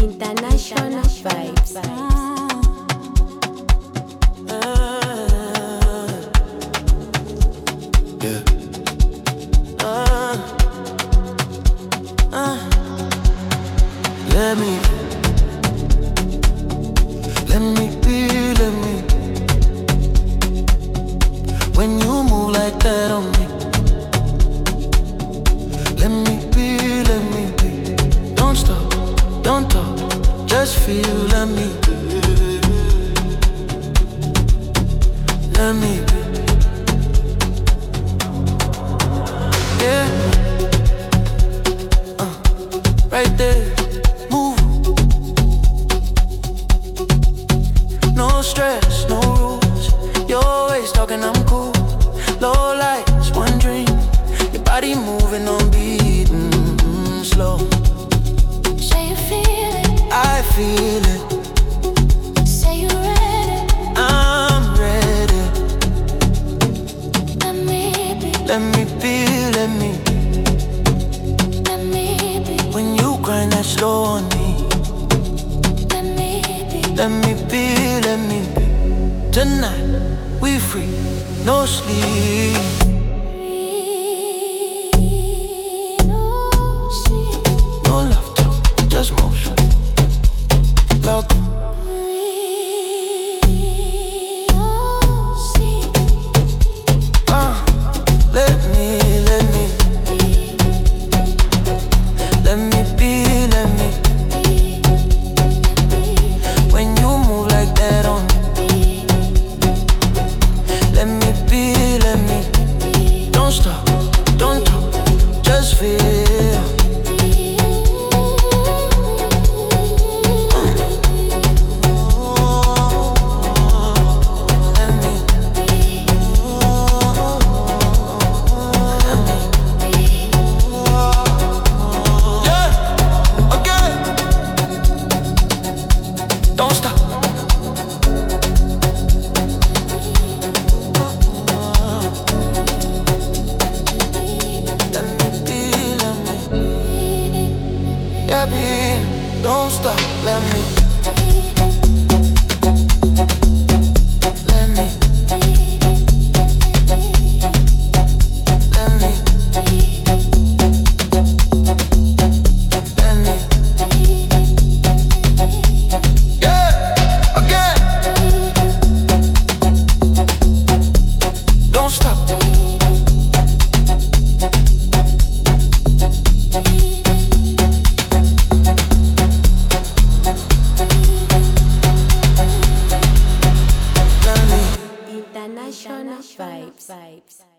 International vibes. Yeah. Let me be. When you move like that on me, let me be. Don't stop, don't talk, just feel. Let me be. Yeah, right there, move. No stress, no rules. You're always talking, I'm cool. Low lights, one dream. Your body moving on beat, slow. Say you feel it, I feel it. say you're ready. I'm ready. Let me be, Let me be. let me be, When you grind that slow on me, let me be. let me be. Tonight we free, no sleep. No love talk, just motion. Lock. Let me be. When you move like that on me, let me be. Don't stop, don't talk, just feel. Don't stop. Yeah, babe, don't stop. Let me. Yeah, again. Don't stop. International vibes.